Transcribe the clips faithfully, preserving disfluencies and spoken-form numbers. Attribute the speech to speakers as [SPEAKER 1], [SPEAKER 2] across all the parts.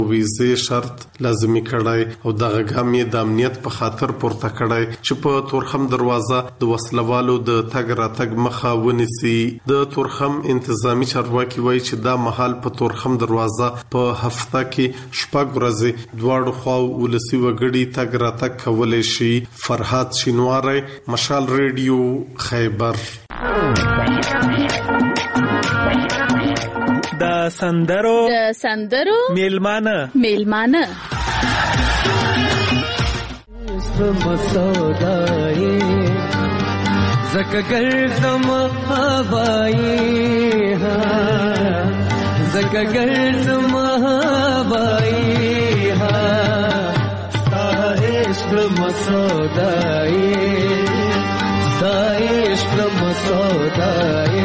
[SPEAKER 1] ویزه شرط لازمي کړای او دغه ګام یې د امنیت په خاطر پورته کړای چې په تورخم دروازه د وسلوالو د تګ راتګ مخه ونیسي. د تورخم انتظامی چارواکي وایي چې دا مهال په تورخم دروازه په هفته کې شپږ ورځې دواړو خواو ولسي وګړي تګ راتګ کولی شي. فرهاد شینواری، مشال ریډیو، خیبر.
[SPEAKER 2] د سندرو
[SPEAKER 3] د سندرو
[SPEAKER 2] میلمانه
[SPEAKER 3] میلمانه
[SPEAKER 4] مسودای زکه ګرځم هوای ها زکه ګرځم هوای ها عشق مسودای عشق مسودای.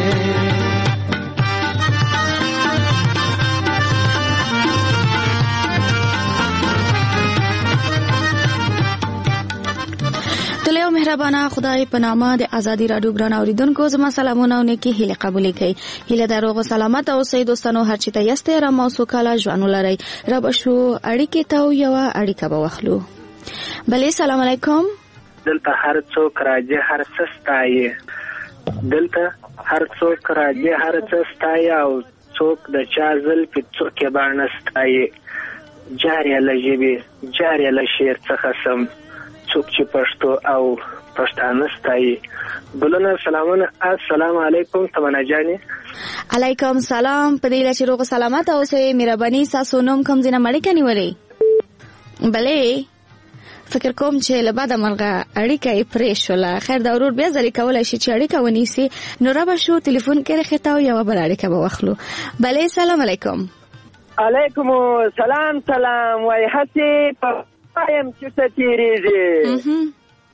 [SPEAKER 3] تلیو مهربانه خدای په نامه د ازادي رادیو ګران اوریدونکو زما سلامونه او نیکی هیله قبول کړئ. هیله د روغ سلامت او سید دوستانو هر چیته یسته را موسو کاله ژوند لري. را بشو اړیکې ته یو اړیکه به واخلو. بله سلام علیکم.
[SPEAKER 5] دلته هر څوک راځي هر څه ستایي، دلته هر څوک راځي هر څه ستایي او څوک د چا زلفې څوک یې باڼه ستایي. جارې له ژبې جارې له شعر څخه سم څوک چې پښتو او پښتانه ستایي. بلونه سلامونه. السلام علیکم تمنا جانې.
[SPEAKER 3] علیکم سلام. په دې چې روغ سلامت اوسئ. مهرباني تاسو نوم کوم ځای نه مړی کني ولې؟ بله فکر کوم چې له بعد مرغه اړیکه یې پرې شوله. خیر دا ورور بیا ځلې کولی شي چې اړیکه ونیسي. نو را به شو تلیفون کې رخې ته او یوه بله اړیکه به واخلو. بله سلام علیکم.
[SPEAKER 5] علیکم سلام. سلام. وایي هسې په وایم چې څه تېرېږي،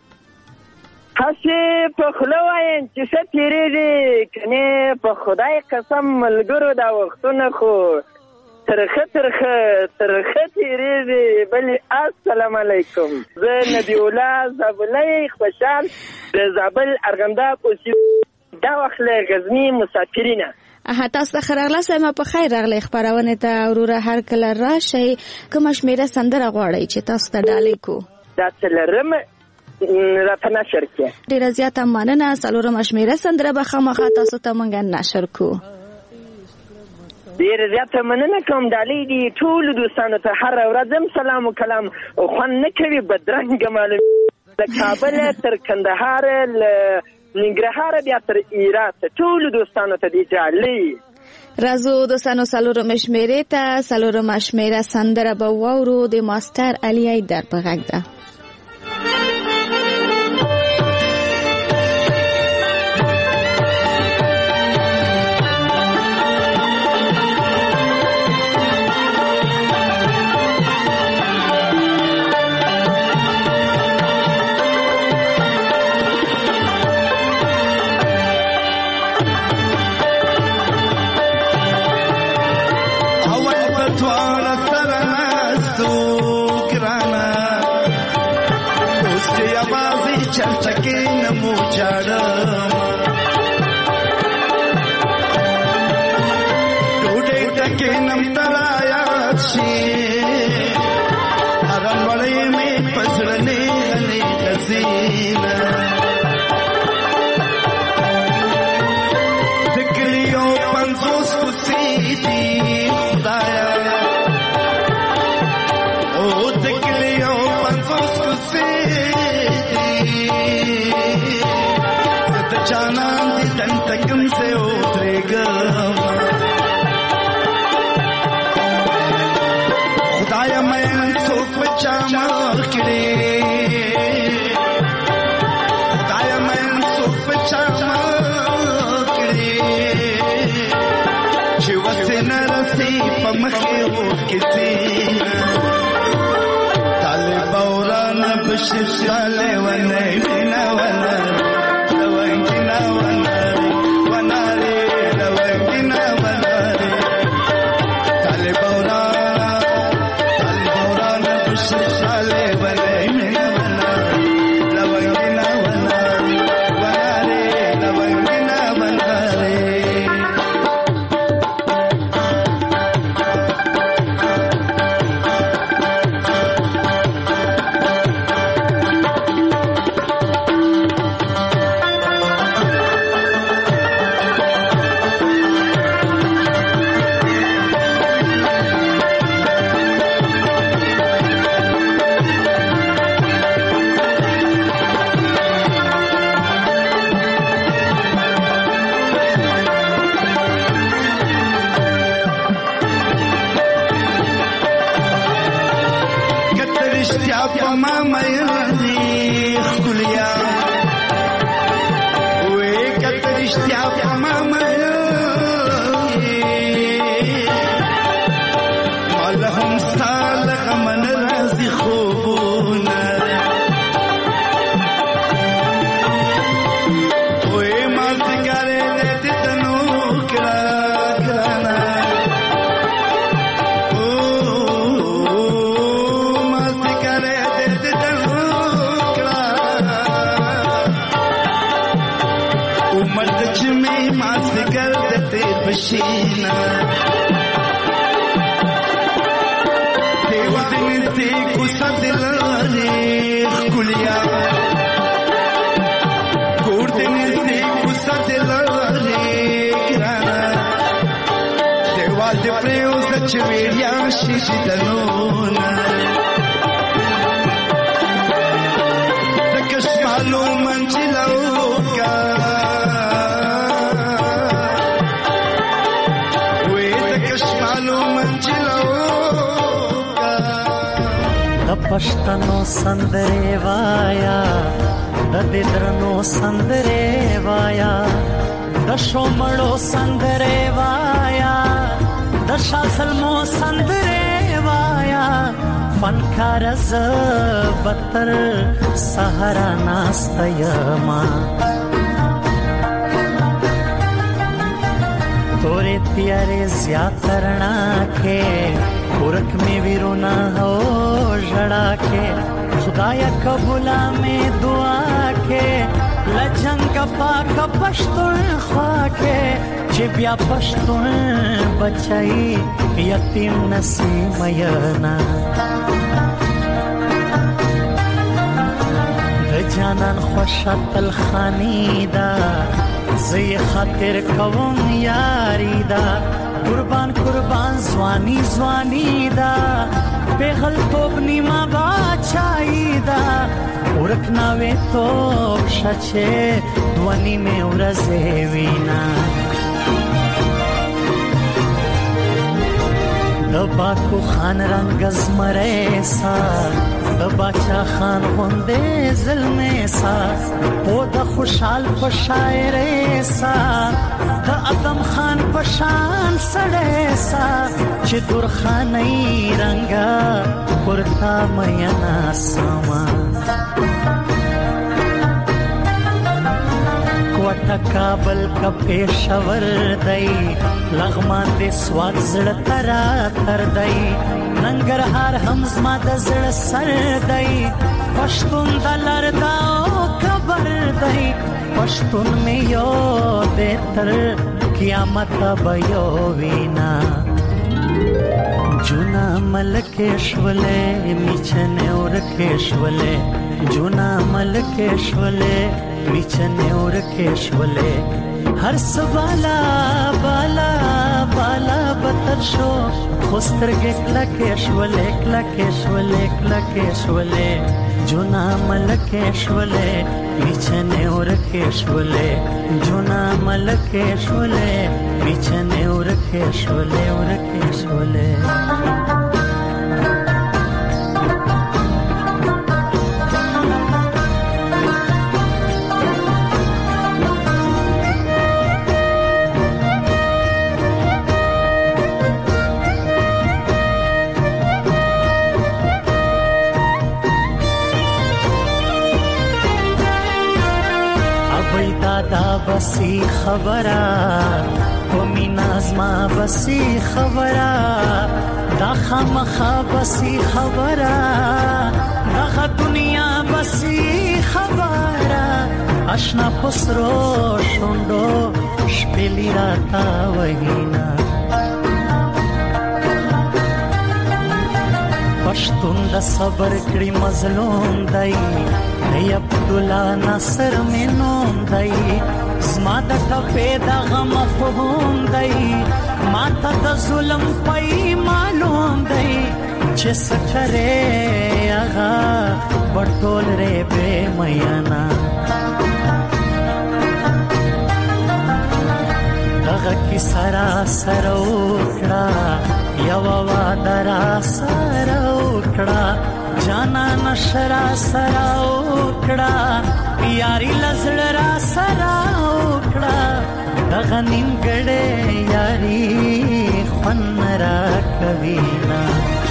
[SPEAKER 5] هسې په خوله وایم چې څه تېرېږي، کنې په خدای قسم ملګرو دا وختونه خو ترخه ترخه ترخه تېرېږي. بلې السلام علیکم. زه نبی الله زابلی خوشحال د زابل ارغنداب اوسېدونکی، دا وخت له غزني مسافرینه.
[SPEAKER 3] اها تاسو ته ښه راغلاست. ما په خیر راغلی خپرونې ته. وروره هر کله راشئ. کومه شمېره سندره غواړئ چې تاسو ته ډالۍ کو؟
[SPEAKER 5] دا څلورم راته نشر کړه.
[SPEAKER 3] ډېره زیاته مننه. څلورمه شمېره سندره به خامخا تاسو ته موږ نشر کو.
[SPEAKER 5] ډېره زیاته مننه کوم. ډالۍ دي ټولو دوستانو ته. هر ورځ هم سلام و کلام خوند نه کوي، بدرنګه معلوم. له کابله تر کندهاره، له ننګرهاره بیا تر ایران ټولو دوستانو ته دي ډالۍ.
[SPEAKER 3] راځو دوستانو څلورمه شمېرې ته. څلورمه شمېره سندره به واورو د ماستر علي ایدر په غږ ده.
[SPEAKER 2] رښتیا په ما مینې ښکلیا وې کته رښتیا په ما مینې ماله هم ستا له غمه نه راځي خوبونه وې ما ځګرې دې تنو کړه ګرانه Pashina Deva dinti kusa dilare khulya Gur dinti kusa dilare kirana Deva de preo sachveria shishidalona Takashmalu manchilauka
[SPEAKER 6] د پښتنو سندرې وایا د دې درنو سندرې وایا د شومړو سندرې وایا د شاسلمو سندرې وایا فنکار ز بتر سهارا ناستیما तोरे प्यारे ज्यातरना के पुरख में विरोना हो जड़ा के खुदाया कबूला में दुआ के लजंग पाक पश्तुन ख्वा के चिबिया पश्तुन बचाई यतीम नसीम यना जानन खुशत الخانیدا زی خاطر کوم یاری دا قربان قربان زوانی زوانی دا بغل توب نیما باچائی دا ورکنا وی توب شچه دوانی میں ورزے وینا دباکو خان رنگ ازمرے سا دباچا خان غندے ظلمے سا او دا خوشحال پشائرے سا دا ادم خان پشان سڑے سا چی دور خانی رنگا پرتا مینا ساما کوٹا کابل کا پیشور دئی لغمان دے سواد زڑ ترا تر دئی ننگرهار هم زما د زړه سر دی پښتون د لرداو خبر دی پښتون مې یو د تر قیامت به یو وینا جونا ملکشولې میچنه ورکشولې جونا ملکشولې میچنه ورکشولې هر سوالا بالا بالا بتر شو خوستر گکلکش ولک لکش ولک لکش ولې جونا ملکش ولې میچنه ورکش ولې جونا ملکش ولې میچنه ورکش ولې ورکش ولې دا بسی خبره و میناز ما بسی خبره دا خامخا بسی خبره دا دنیا بسی خبره اشنا پسرو شوندو شپلی راتا وحینا پشتون دا صبر کری مظلوم دائی ای عبدالله ناصر میں نوم دائی زما دا ٹپے دا غم فہوم دائی ماتا دا ظلم پائی معلوم دائی چه سکرے آغا بڑھول رے بے میانا دغا کی سرا سروکڑا یوا وادرا سروکڑا جانا نشرا سرا وکړه یاري لزړ را سرا وکړه دغه نیمګړې یاري خون را کوینا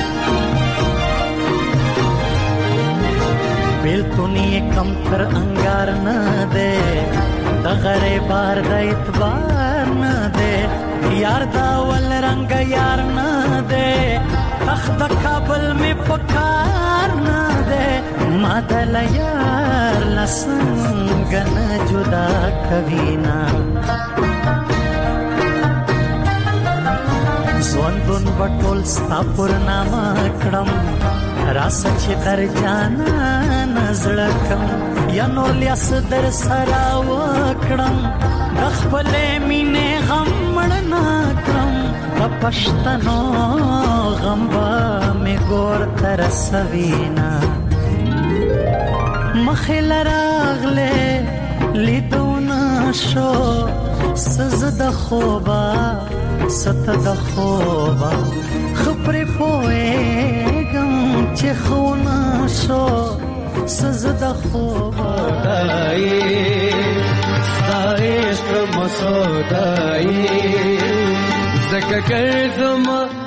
[SPEAKER 6] بیلتونی کم تر انګار نه ده دغه بار د اعتبار نه ده یار دا ول رنگ یار نه ده تخت کابل می پکار نه ده مادل یار لسنګ نه جدا کوینا زوندون بټول ستا پر نامه کړم راس چې در جانا نزړکم یا نو لیاس در سرا وکړم د خپل مینې غم مړ نه کړم د پښتنو غم به مې ګور تر سوینا مخې لراغله لیدونه شو سز د خوبا ست د خوبا خبرې پوهېږم چې خونه شو سز د خوبا
[SPEAKER 4] دای ستایش مسودای زکه کړم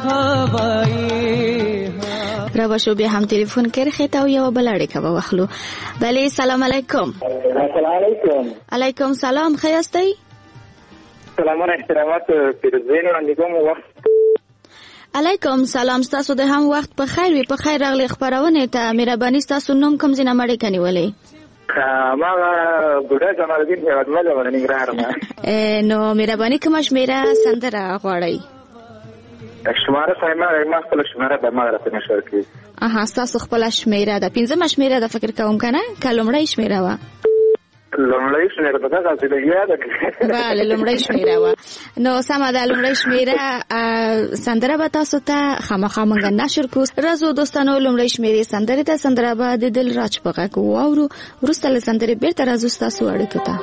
[SPEAKER 4] هوای
[SPEAKER 3] را شو بیا هم تلیفون کړی خته او یو بل اړیکه به واخلو. بله سلام علیکم.
[SPEAKER 5] السلام علیکم.
[SPEAKER 3] علیکم سلام. ښه یاستئ؟
[SPEAKER 5] سلامونه احترامات پیرزین وړاندې کوم. وخت
[SPEAKER 3] علیکم سلام. ستاسو د هم وخت په خیر وي. په خیر راغلی خبرونه ته. مهرباني ستاسو نوم کوم ځای نه مړی کنیولې؟
[SPEAKER 5] ما بوډا جمال الدین هیوادمل ورنګرهار ما.
[SPEAKER 3] نو مهرباني کوم شمیره سندره غواړئ؟
[SPEAKER 5] شماره سایما ما خپل شماره د ما راته نشور کی.
[SPEAKER 3] اها ستاسو خپل شمیره ده. پنځمه شمیره ده فکر کوم کنه؟ کلمړی شمیره وا.
[SPEAKER 5] لومړی شمیره ده تاسو د یاد کړئ.
[SPEAKER 3] بله لومړی شمیره وا. نو سمه ده لومړی شمیره سندره به تاسو ته خامخا مونږ نشر کو. راځو دوستانو لومړی شمیره سندره ته سندره به د دل راج په غږ واورو. وروسته له سندرې بیرته راځو ستاسو اړیکو ته.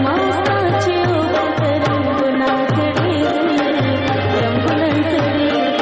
[SPEAKER 7] Thank you.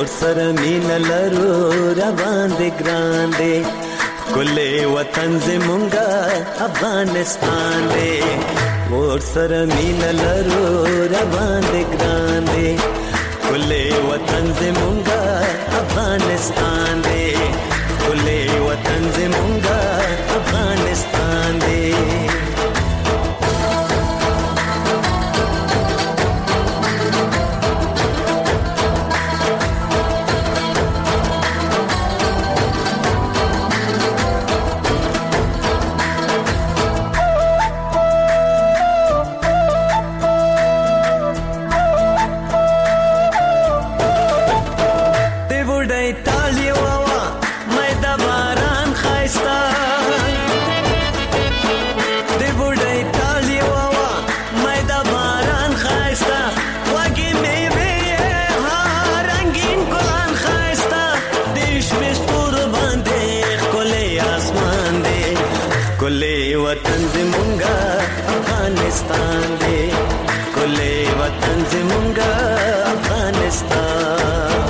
[SPEAKER 6] ور سره مینه لرو را باندې ګران دی کله وطن زمونږه افغانستان دی ور سره مینه لرو را باندې ګران دی کله وطن زمونږه افغانستان دی کله وطن زمونږه افغانستان دی वतन ज़िमुंगा अफगानिस्तान दे कुले वतन ज़िमुंगा अफगानिस्तान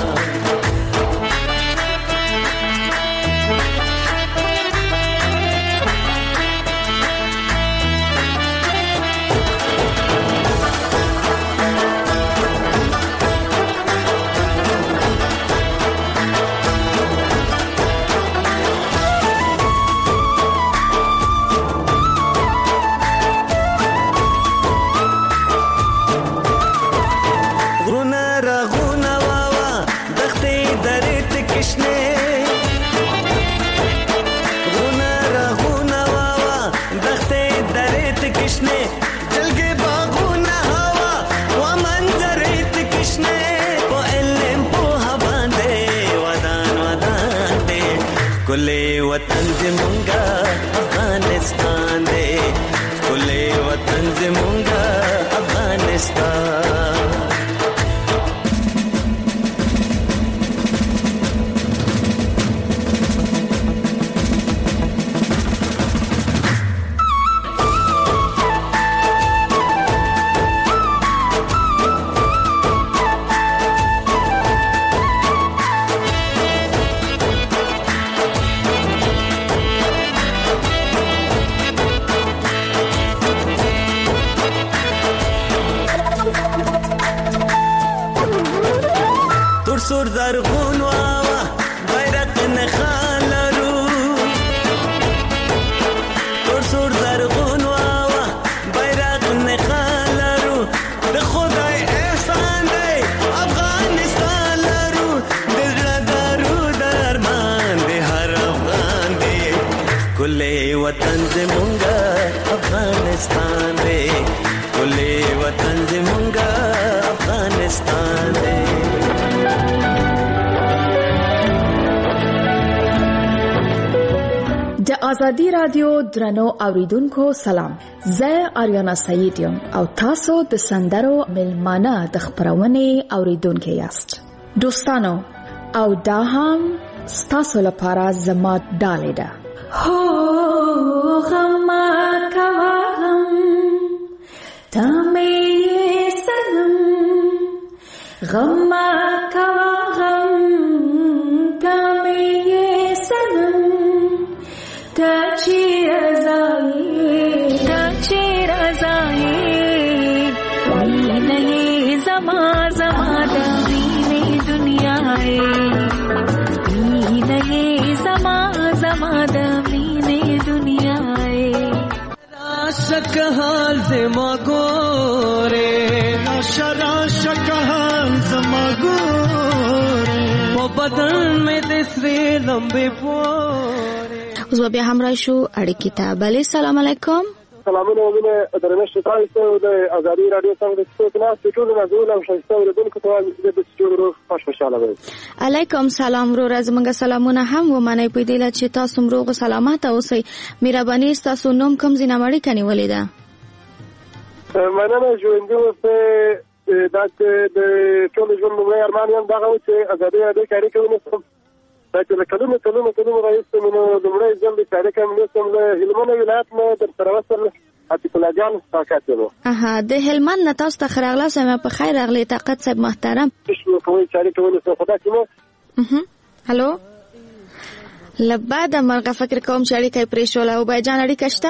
[SPEAKER 6] वतन ज़िमुंगा अफगानिस्तान दे कुले वतन ज़िमुंगा अफगानिस्तान सुर दरगुन वावा बैरक नखालरू तुर सुर दरगुन वावा बैरक नखालरू द खुदाई एहसान दे अफगानिस्तान लरू दिल दरू दरमान दे हर अफगान दे कुले वतन ज़िमुंगा अफगानिस्तान दे कुले वतन ज़िमुंगा अफगानिस्तान दे
[SPEAKER 7] د ازادي رادیو درنو اوریدونکو سلام زه آریانا سعید یم او تاسو د سندرو ملمانه د خبرونه اوریدونکو یاست دوستانو او دا هم ستاسو لپاره زما ډالې ده هو غم کوا غم تمه سنم غم کوا غم تمه سنم تاچی رضایی تاچی رضایی وینه زما زما دینه دنیای وینه زما زما دینه دنیای
[SPEAKER 4] شک حال زما ګوره
[SPEAKER 2] ناشرا شک حال زما ګوره
[SPEAKER 4] په بدن مې د سری لمبې پوره
[SPEAKER 3] اوس بیا هم راشو اړیکې ته بلې سلام علیکم
[SPEAKER 5] سلامونه وینه درنښت تاسو د ازادي رادیو څنګه د څو نه ټول مزول او شایسته اوریدونکو ته د ستورو خوش خوشاله وي
[SPEAKER 3] علیکم سلام رو زمونږ سلامونه هم و منې په دې چې تاسو مروغ سلامات اوسئ مهرباني تاسو نوم کوم زینه مړی کني ولیدا
[SPEAKER 5] مننه ژوند اوسه دا د ټول ژوند مې ارمان یم دا چې ازادي رادیو کاری کوي نو دا چې کلمه کلمه کلمه راځي نو د مړی ځل د کاری کوي نو له هلمند ولایت نه در سره وصل
[SPEAKER 8] عتیق الله جان طاقت ورو
[SPEAKER 3] اها د هلمند نه تاسو ته خراغلا سم په خیر اغلی طاقت صاحب محترم
[SPEAKER 8] شو کوي چاري ټول څه خدا کینو
[SPEAKER 3] اها هالو لبعد مرغه فکر کوم چې اړیکه پرې شول او بای جان اړیکه شته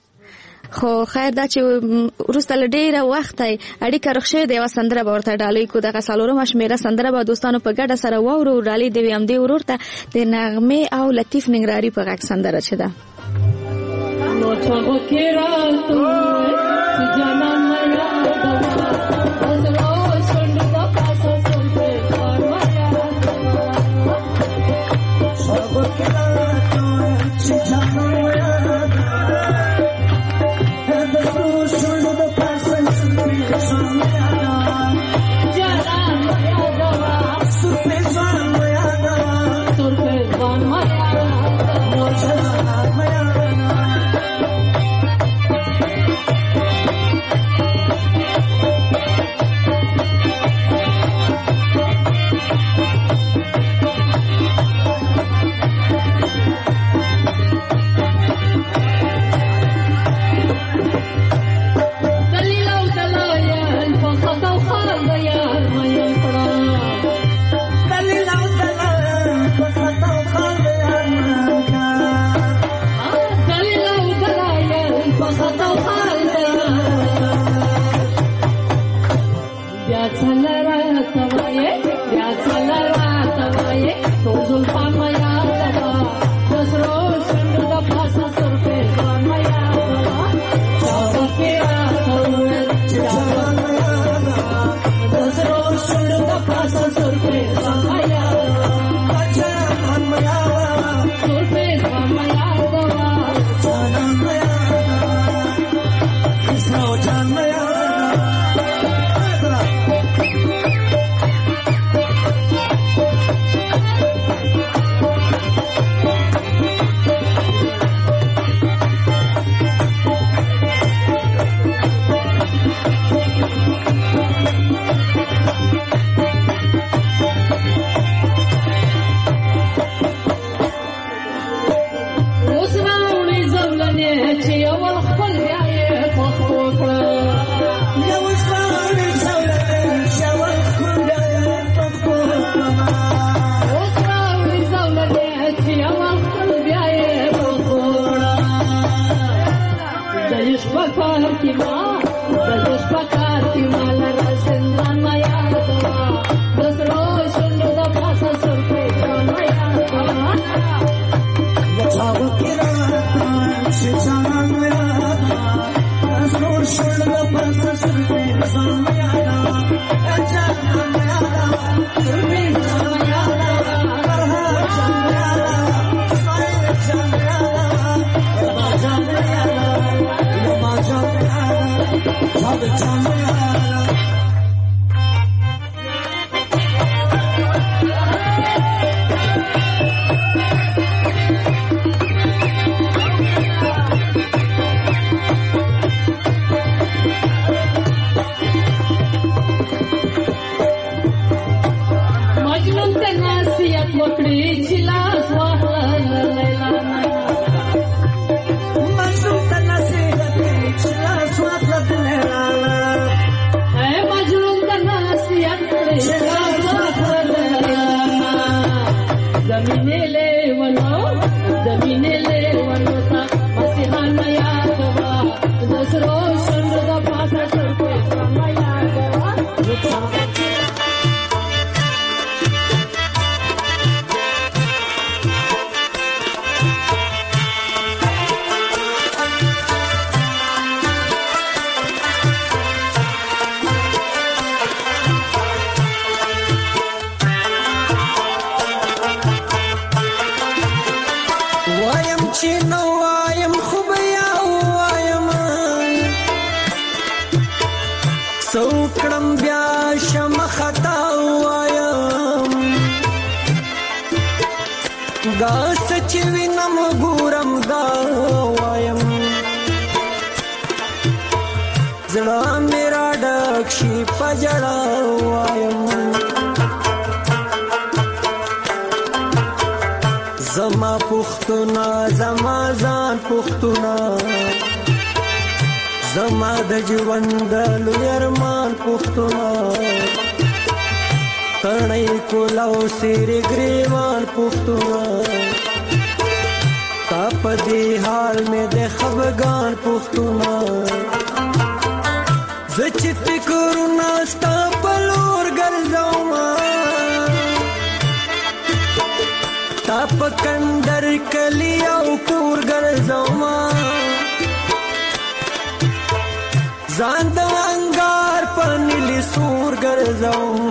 [SPEAKER 3] خو خیر دا چې ورسته لډیره وخت اړیکه رخصه دی وسندره به ورته ډالۍ کو دغه سالورم شمیره سندره به دوستانو په ګډه سره وورو ډالۍ دی هم دی ورته د نغمه او لطیف ننګراری په غږ سندره چدا نو چاغو کې را تو جانا میا
[SPEAKER 6] زما پختونا زما ځان پختونا
[SPEAKER 4] زما د ژوند لوی ارمان پښتونه تڼۍ کولاو سیرې ګریوان پښتونه تا په دې حال مې د خفګان پښتونه زه چې فکرونه ستا په لور ګرځومه تا په کندر کلي او کور ګرځومه ځان د انګار په نیلي سور ګرځوم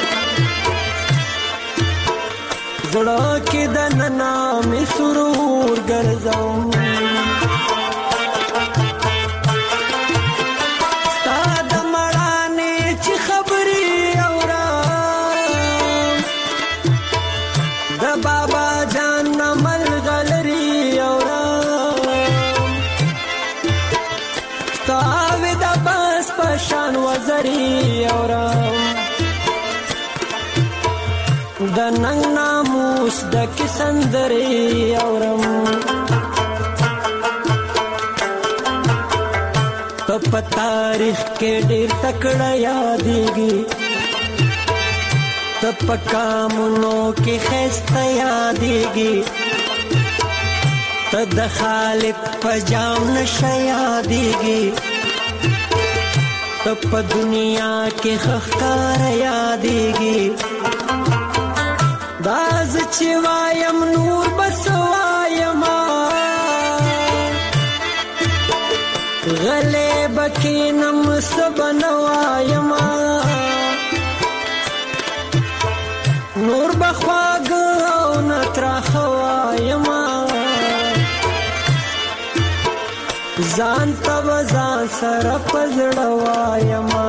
[SPEAKER 4] زړه کې د ننا مې سرور ګرځوم ستا د مړانې چې خبرې اورم د بابا جان نه ملغلرې اورم ستا وې د بس په شان وزرې اورم د ننګ ناموس د کسندرې اورم ته په تاریخ کې ډېر تکړه یادېږي ته په کامونو کې ښایسته یادېږي ته د خالق په جام نشه یادېږي ته په دنیا کې ښه ښکاره یادېږي دا زه چې وایم نور بس وایما غلی به کښېنم څه به نه وایما نور به خواږه او نه تراخه وایما ځان ته به ځان سره په زړه وایما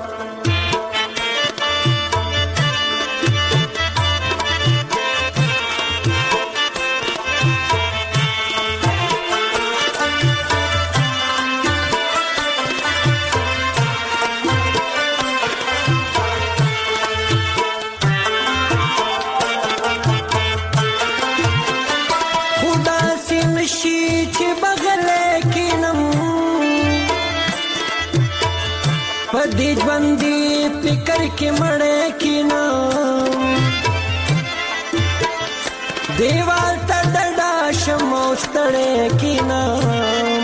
[SPEAKER 4] دی ژوندي فکر کې مړې کینم دیوال ته ډډه شم او ستړې کینم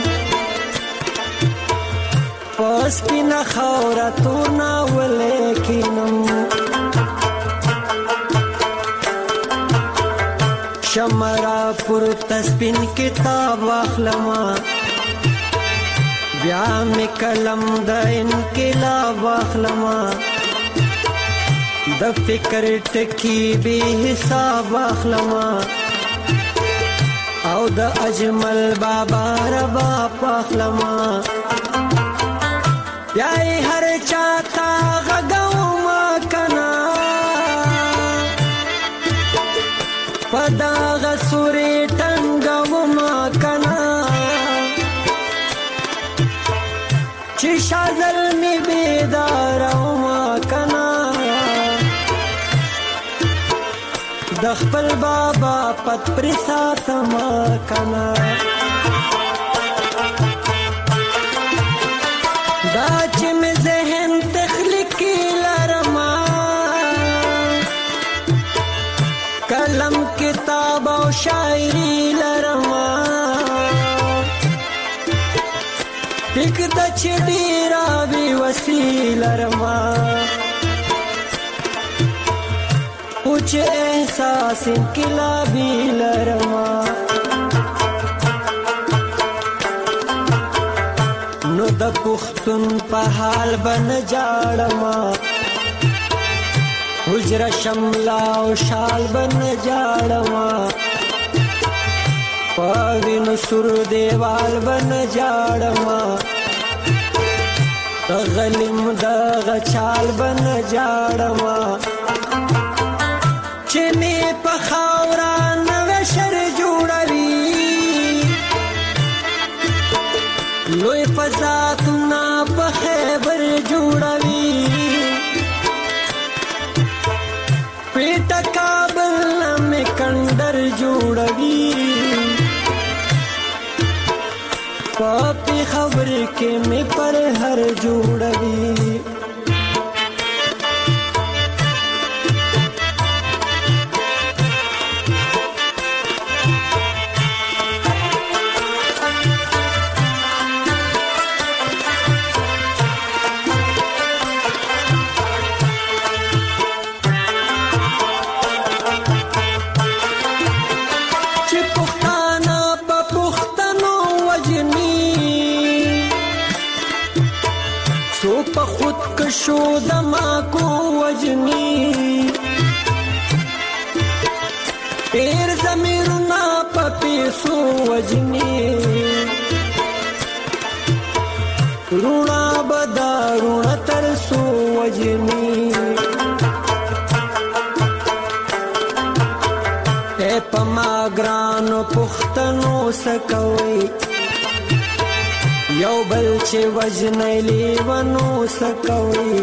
[SPEAKER 4] په سپینه خاوره تور ناولې کینم شمرا پورته سپین کتاب واخلمه بیا می کلم د انقلاب واخلما د فکر ټکی به حساب واخلما او د اجمل بابا ربا واخلما بیا هر چاته غږوم کنا پدا غسوري ټنګوم کنا چې شازل می بیدار او ما کنا د خپل بابا پت پر ساتم کنا دا چې می ذهن تخلیقی لرما قلم کتاب او شاعری لرما ټیک د چډی را بي وسیله رما پوچ احساس انقلابی لرما نو د پښتون په حال بن جاړما حجره شملا او شال بن جاړما پاوینو سر دیوال بن جاړما غلیم دغ چال بن جاړما چې می په خاورا نو شر جوړوي لوی فزاتنا په خیبر جوړوي پیټ کابل می کندر جوړوي پاپی خبر کې مې پر هر جوړوي شو دما کو وجنی پیر زمیرنا پپیسو وجنی رونا بدا رونا ترسو وجنی اے پما گرانو پختنو سکوي یو بل چې وجنی لیونو سکوي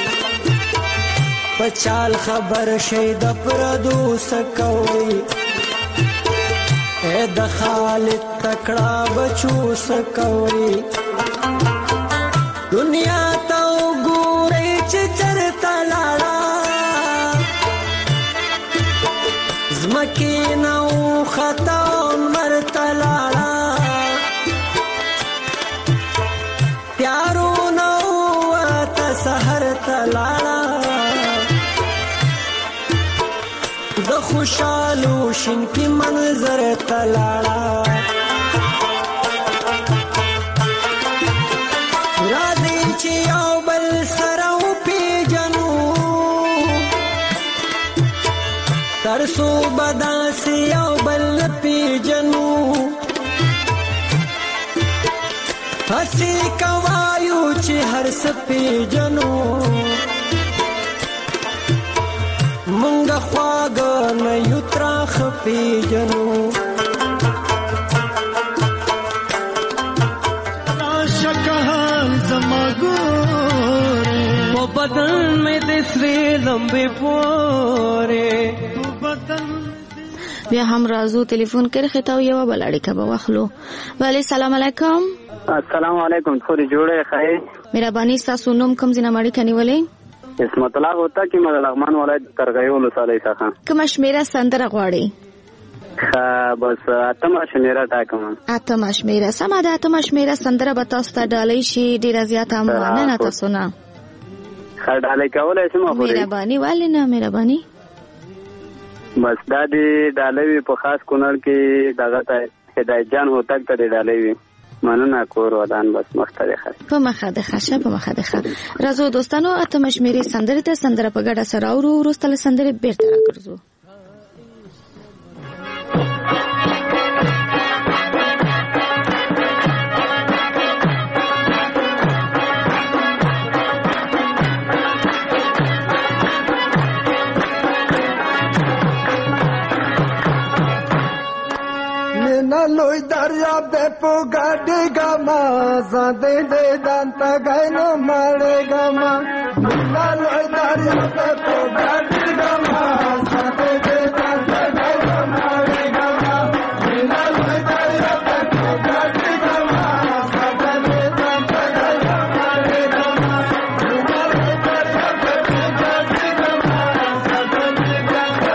[SPEAKER 4] پچال خبر شي د پردو سکوي اے د خالد تکړه بچو سکوي دنیا ته وګورئ چې چرته لاړه زمکې نه وخته مرته لاړه پیارو نو تا سحر تلاړه د خوشالو شین کی منظر تلاړه راځي چې یو بل سره وپېژنو ترڅو بداسي یو بل پیژنو हसी कवायु ची हर सपी जनो मंगा ख्वाग न युत्रा खपी जनो
[SPEAKER 6] नाशकहाल जमागोरे वो बदन में दिसरे लंबे पोरे वो बदन
[SPEAKER 3] بیا هم راځو ټلیفون کې خطاو یو بل اړیکه به واخلو. وعلی السلام علیکم.
[SPEAKER 5] السلام علیکم. خوري جوړه خای
[SPEAKER 3] مهرباني تاسو نوم کوم ځای نه مړی کني ولې
[SPEAKER 5] اسمت الله ہوتا کی مغلغمان ولایت ترغیو لصالح څخه
[SPEAKER 3] کوم شمیره سندره غواړي
[SPEAKER 5] ها بس اتم شمیره ټاکم
[SPEAKER 3] اتم شمیره سم ده اتم شمیره سندره به تاسو ته ډالۍ شي ډیره زیاته مننه تاسو نه
[SPEAKER 5] خړ ډالۍ کولای شم خوري
[SPEAKER 3] مهرباني والي نه مهرباني
[SPEAKER 5] بس دا دی ډالۍ په خاص کونړ کې دغه ته هدایت جان هوتا ته ډالۍ مننه کور ودان بس مختلفه
[SPEAKER 3] په مخه د خشه په مخه د خ راځو دوستانو اتم شمیره سندره ته سندره په ګډه سره اورو ورستله سندره بیرته راګرځو.
[SPEAKER 4] لوی دریا به پوګاډي ګما زده دې دانتا غینو مړې ګما لوی دریا به پوګاډي ګما زده دې دانتا غینو مړې ګما لوی دریا به پوګاډي ګما زده دې دانتا غینو مړې ګما لوی دریا به پوګاډي ګما زده دې دانتا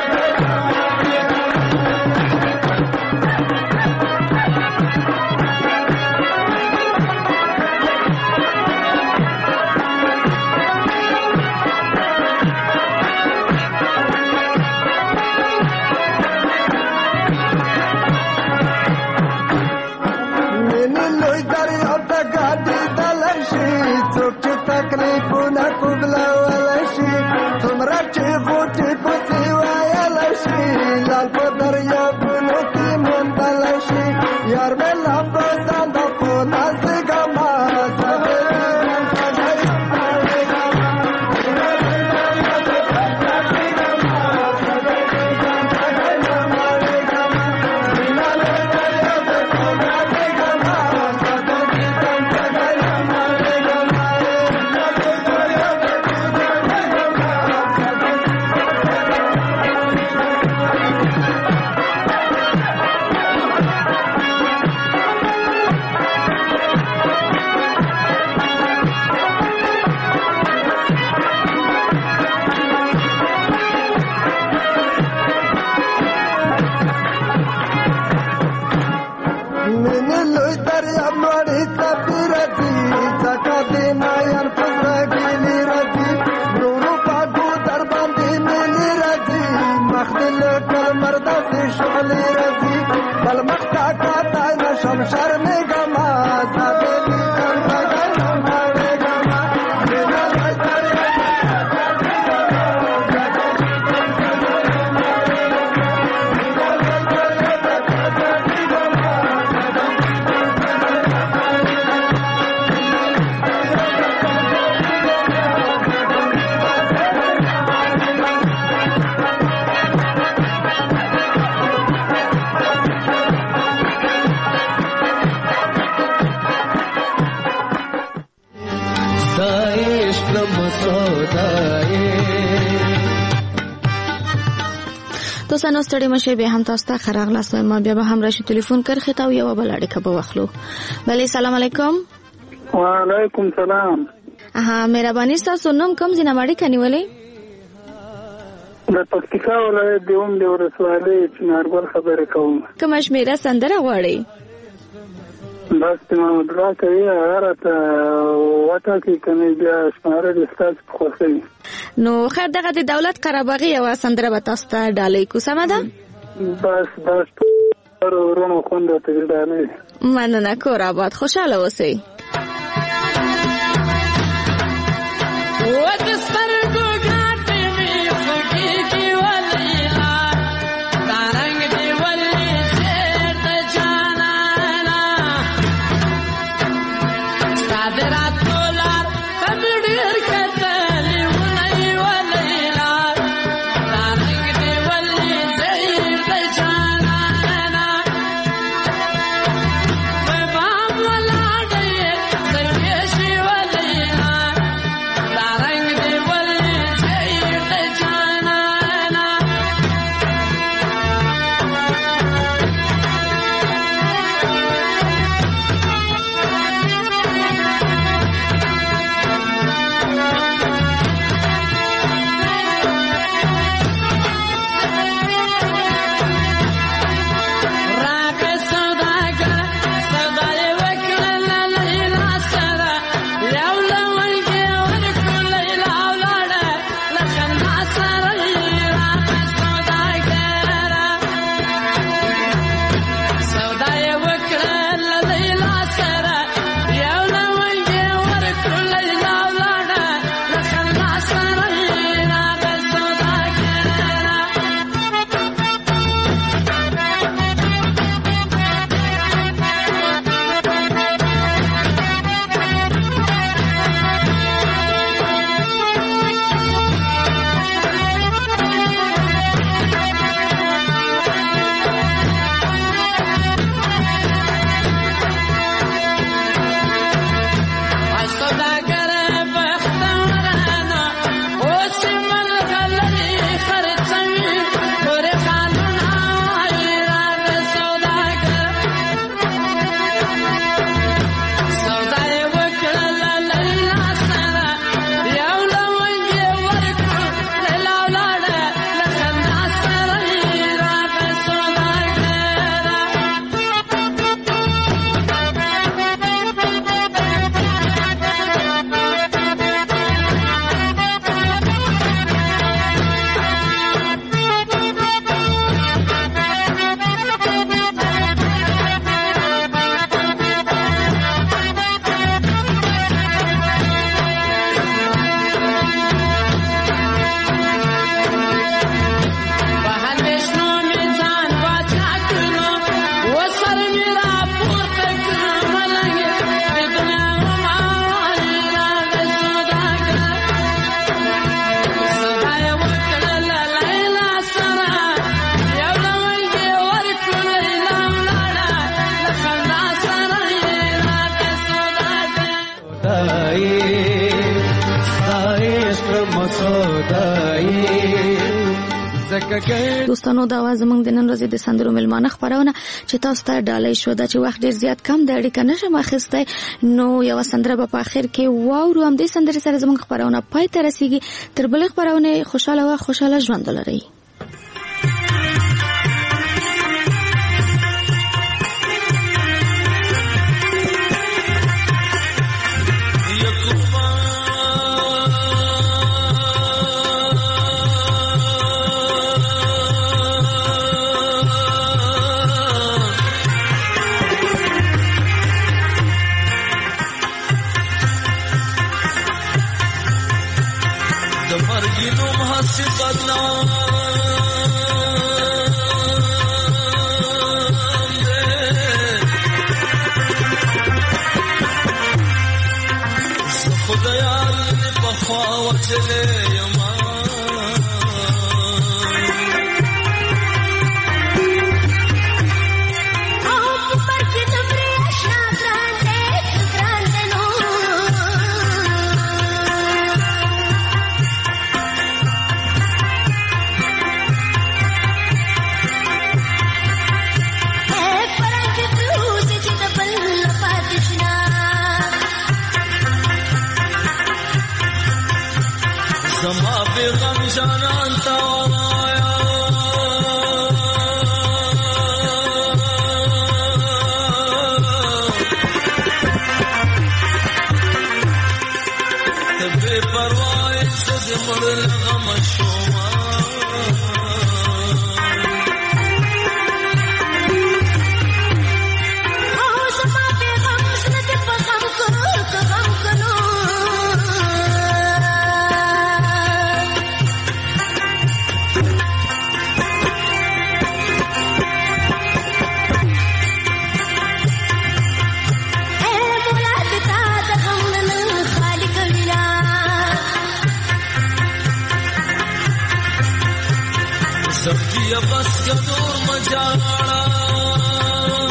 [SPEAKER 4] بل مردا سی شغلی رسی بل مختا کاتا نشم شرمی گما زادی بیکن تگن مالی گما دینا لوی دریا
[SPEAKER 3] دوستانو ستړي مشه به هم تاسو ته خراغلاس ما بیا به هم راشي ټلیفون کرخه تا یو بل اړیکه به واخلو. بله سلام علیکم.
[SPEAKER 9] وعلیکم سلام.
[SPEAKER 3] ها مهرباني تاسو نوم کوم ځای نه مړی کنيولې؟
[SPEAKER 9] د پکتیکا ولایت د اوم د ولسوالۍ چنارګل خبرې کوم.
[SPEAKER 3] کوم شمیره سندره غواړي؟
[SPEAKER 9] بس ما درا کوي هغه ته وټا کې کني بیا شماره د ستاسو په خوښي.
[SPEAKER 3] نو خیر دغه د دولت قرباغي یو سندره به تاسو ته ډالۍ کو سم ده؟
[SPEAKER 9] بس بس ورونو خوند ته ډالۍ.
[SPEAKER 3] مننه کور آباد خوشاله اوسئ. دوستانو دا واز موږ د نن ورځې د سندرو ملمانه خبرونه چې تاسو ته ډالۍ شو دا چې وخت ډیر زیات کم د اړیکه نشم اخیسته نو یو سندره په اخر کې واورو هم د سندرې سره زموږ خبرونه پای ته رسیږي تر بل خبرونه خوشاله او خوشاله ژوند ولرئ.
[SPEAKER 10] جانان تا وایا تبه پرواز د مړ غم شوما سبجی بس کا دور مجاڑا